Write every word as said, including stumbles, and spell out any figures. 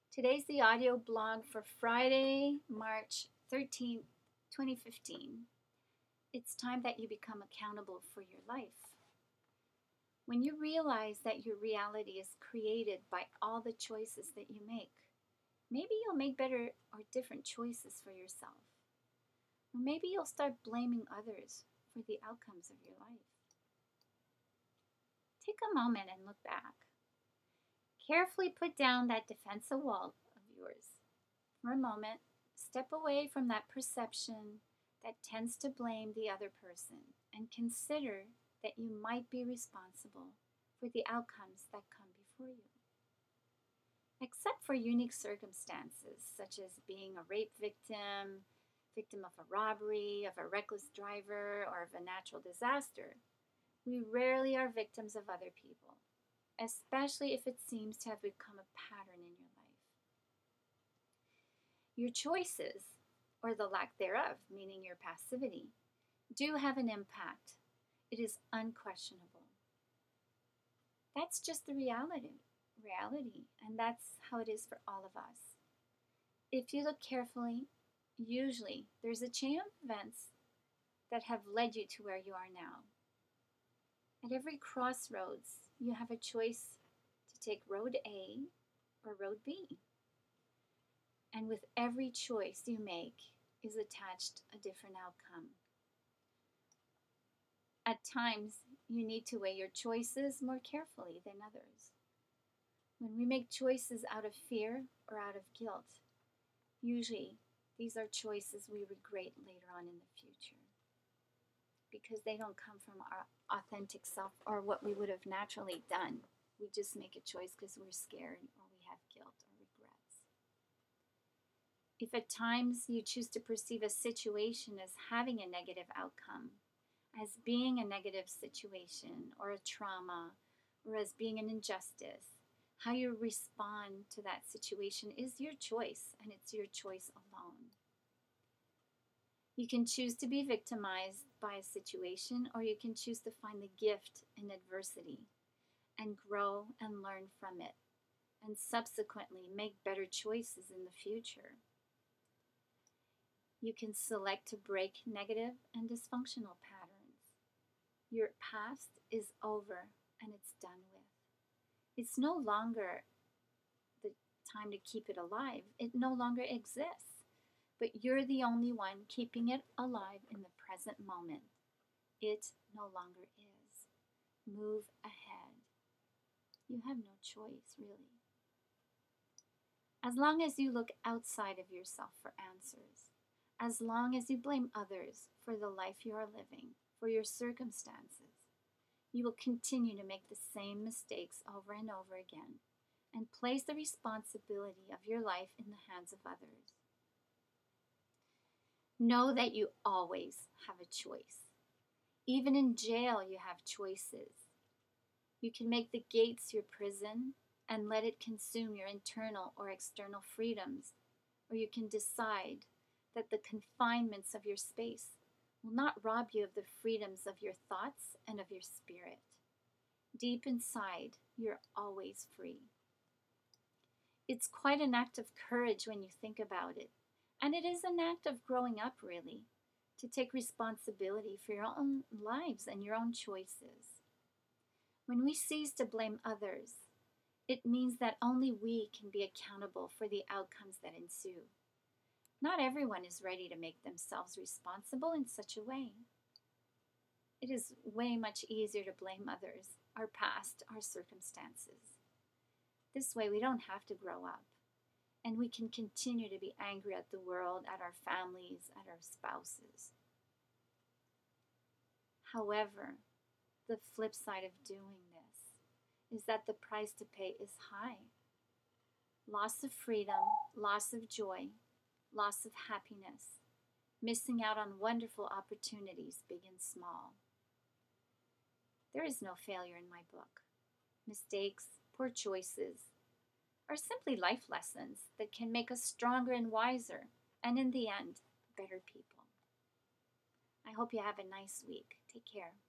Today's the audio blog for Friday, March thirteenth, twenty fifteen. It's time that you become accountable for your life. When you realize that your reality is created by all the choices that you make, maybe you'll make better or different choices for yourself. Or maybe you'll start blaming others for the outcomes of your life. Take a moment and look back. Carefully put down that defensive wall of yours. For a moment, step away from that perception that tends to blame the other person and consider that you might be responsible for the outcomes that come before you. Except for unique circumstances, such as being a rape victim, victim of a robbery, of a reckless driver, or of a natural disaster, we rarely are victims of other people, especially if it seems to have become a pattern in your life. Your choices, or the lack thereof, meaning your passivity, do have an impact. It is unquestionable. That's just the reality, reality, and that's how it is for all of us. If you look carefully, usually there's a chain of events that have led you to where you are now. At every crossroads, you have a choice to take road A or road B. And with every choice you make is attached a different outcome. At times, you need to weigh your choices more carefully than others. When we make choices out of fear or out of guilt, usually these are choices we regret later on in the future, because they don't come from our authentic self or what we would have naturally done. We just make a choice because we're scared or we have guilt or regrets. If at times you choose to perceive a situation as having a negative outcome, as being a negative situation or a trauma, or as being an injustice, how you respond to that situation is your choice, and it's your choice alone. You can choose to be victimized by a situation, or you can choose to find the gift in adversity and grow and learn from it, and subsequently make better choices in the future. You can select to break negative and dysfunctional patterns. Your past is over and it's done with. It's no longer the time to keep it alive. It no longer exists. But you're the only one keeping it alive in the present moment. It no longer is. Move ahead. You have no choice, really. As long as you look outside of yourself for answers, as long as you blame others for the life you are living, for your circumstances, you will continue to make the same mistakes over and over again and place the responsibility of your life in the hands of others. Know that you always have a choice. Even in jail, you have choices. You can make the gates your prison and let it consume your internal or external freedoms, or you can decide that the confinements of your space will not rob you of the freedoms of your thoughts and of your spirit. Deep inside, you're always free. It's quite an act of courage when you think about it. And it is an act of growing up, really, to take responsibility for your own lives and your own choices. When we cease to blame others, it means that only we can be accountable for the outcomes that ensue. Not everyone is ready to make themselves responsible in such a way. It is way much easier to blame others, our past, our circumstances. This way we don't have to grow up. And we can continue to be angry at the world, at our families, at our spouses. However, the flip side of doing this is that the price to pay is high. Loss of freedom, loss of joy, loss of happiness, missing out on wonderful opportunities, big and small. There is no failure in my book. Mistakes, poor choices, are simply life lessons that can make us stronger and wiser, and in the end, better people. I hope you have a nice week. Take care.